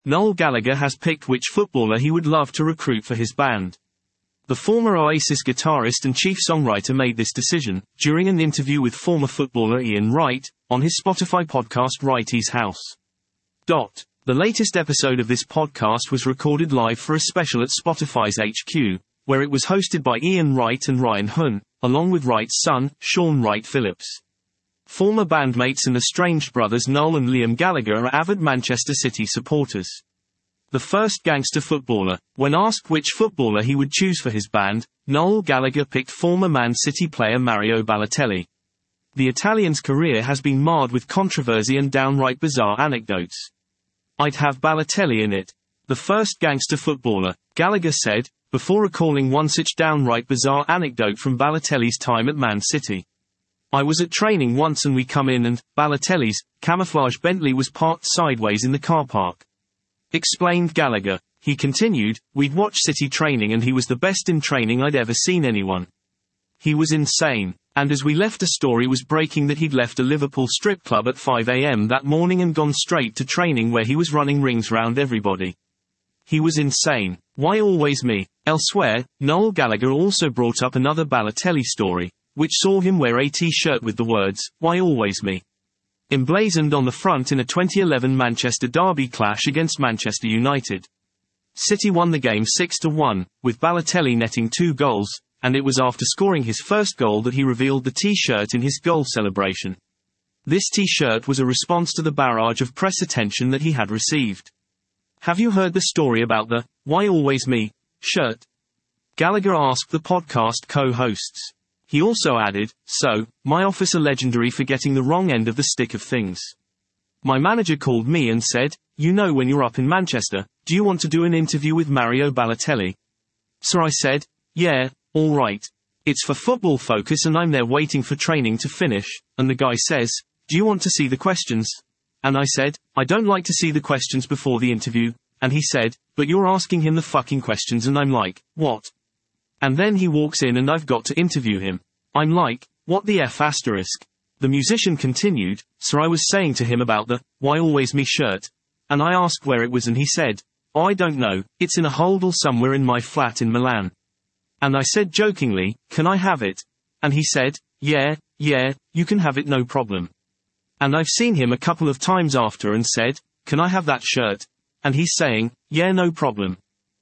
Noel Gallagher has picked which footballer he would love to recruit for his band. The former Oasis guitarist and chief songwriter made this decision during an interview with former footballer Ian Wright on his Spotify podcast Wrighty's House. The latest episode of this podcast was recorded live for a special at Spotify's HQ, where it was hosted by Ian Wright and Ryan Hunn, along with Wright's son, Sean Wright Phillips. Former bandmates and estranged brothers Noel and Liam Gallagher are avid Manchester City supporters. The first gangster footballer. When asked which footballer he would choose for his band, Noel Gallagher picked former Man City player Mario Balotelli. The Italian's career has been marred with controversy and downright bizarre anecdotes. "I'd have Balotelli in it. The first gangster footballer," Gallagher said, before recalling one such downright bizarre anecdote from Balotelli's time at Man City. "I was at training once and we come in and Balotelli's camouflage Bentley was parked sideways in the car park," explained Gallagher. He continued, "We'd watch City training and he was the best in training I'd ever seen anyone. He was insane. And as we left, a story was breaking that he'd left a Liverpool strip club at 5 a.m. that morning and gone straight to training where he was running rings round everybody. He was insane. Why always me?" Elsewhere, Noel Gallagher also brought up another Balotelli story, which saw him wear a t-shirt with the words, "Why always me?" emblazoned on the front in a 2011 Manchester derby clash against Manchester United. City won the game 6-1, with Balotelli netting 2 goals, and it was after scoring his first goal that he revealed the t-shirt in his goal celebration. This t-shirt was a response to the barrage of press attention that he had received. "Have you heard the story about the 'Why always me' shirt?" Gallagher asked the podcast co-hosts. He also added, "So, my office are legendary for getting the wrong end of the stick of things. My manager called me and said, 'You know, when you're up in Manchester, do you want to do an interview with Mario Balotelli?' So I said, 'Yeah, all right. It's for Football Focus and I'm there waiting for training to finish, and the guy says, 'Do you want to see the questions?' And I said, 'I don't like to see the questions before the interview,' and he said, 'But you're asking him the fucking questions,' and I'm like, 'What?' And then he walks in and I've got to interview him. I'm like, 'What the F asterisk?'" The musician continued, "So I was saying to him about the 'Why always me' shirt, and I asked where it was and he said, 'Oh, I don't know, it's in a holdall somewhere in my flat in Milan.' And I said jokingly, 'Can I have it?' And he said, 'Yeah, you can have it, no problem.' And I've seen him a couple of times after and said, 'Can I have that shirt?' And he's saying, 'Yeah, no problem.'"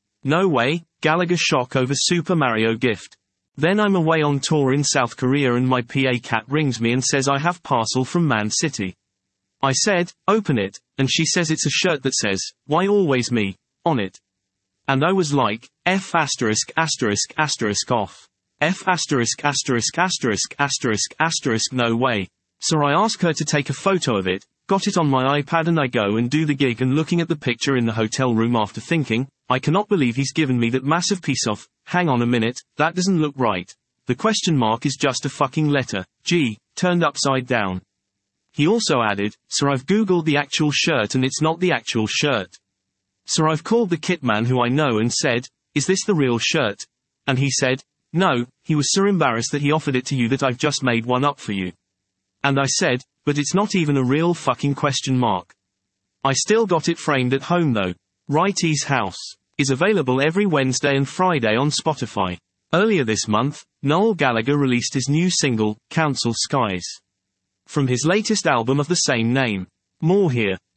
No way, Gallagher shock over Super Mario gift. "Then I'm away on tour in South Korea and my PA cat rings me and says I have parcel from Man City. I said, 'Open it,' and she says it's a shirt that says, 'Why always me?' on it. And I was like, F asterisk asterisk asterisk off. F asterisk asterisk asterisk asterisk asterisk no way. So I ask her to take a photo of it, got it on my iPad and I go and do the gig and looking at the picture in the hotel room after thinking, I cannot believe he's given me that massive piece of, hang on a minute, that doesn't look right. The question mark is just a fucking letter, G, turned upside down." He also added, "So I've googled the actual shirt and it's not the actual shirt. So I've called the kit man who I know and said, 'Is this the real shirt?' And he said, 'No,' he was so embarrassed that he offered it to you that I've just made one up for you. And I said, 'But it's not even a real fucking question mark.' I still got it framed at home though." Wrighty's House is available every Wednesday and Friday on Spotify. Earlier this month, Noel Gallagher released his new single, Council Skies, from his latest album of the same name. More here.